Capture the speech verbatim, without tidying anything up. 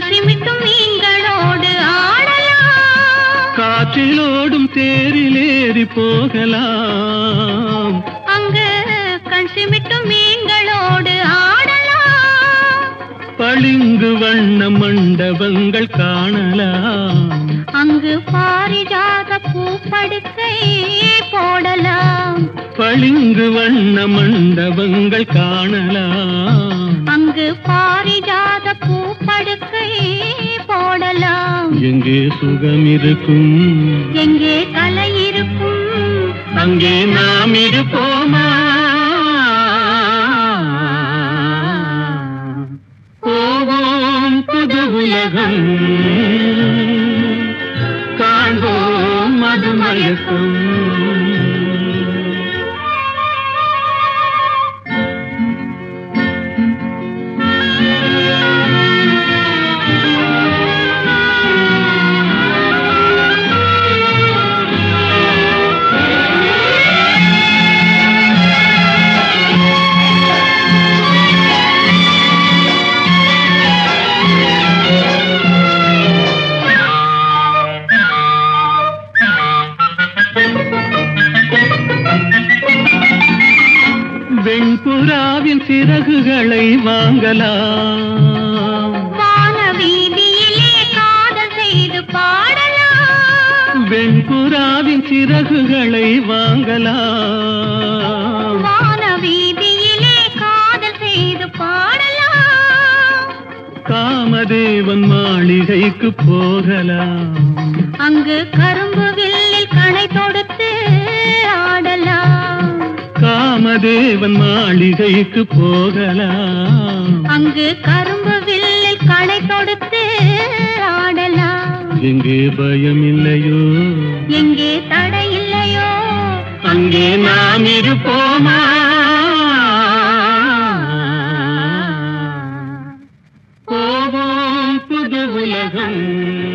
சிமிட்டும் மீன்களோடு ஆடலாம். காற்றிலோடும் தேரிலேறி போகலாம். அங்கு கண் சிமிட்டும் மீன்களோடு ஆடலாம். பளிங்கு வண்ண மண்டபங்கள் காணலாம். அங்கு பாரிஜாத பூப்படுக்கை போடலாம். பளிங்கு வண்ண மண்டபங்கள் காணலாம். அங்கு பாரிஜாத பூப்படுக்கை போடலாம். எங்கே சுகம் இருக்கும், எங்கே கலை இருக்கும், அங்கே நாம் இருப்போமா? போவோம் புது உலகம், காண்போம் மது மயக்கம். வெண்புறாவின் சிறகுகளை வாங்கலாம். வானவீதியிலே காதல் செய்து பாடலாம். வெண்புறாவின் சிறகுகளை வாங்கலாம். வானவீதியிலே காதல் செய்து பாடலாம். காமதேவன் மாளிகைக்கு போகலாம். அங்கு கரும்பு வில்லில் கணை தொடுத்து ஆடலாம். காமதேவன் மாளிகைக்கு போகலாம். அங்கு கரும்பு வில்லில் கணை தொடுத்து ஆடலாம். எங்கே பயம் இல்லையோ, எங்கே தடை இல்லையோ, அங்கே நாம் இருப்போமா? போவோம் புது உலகம்.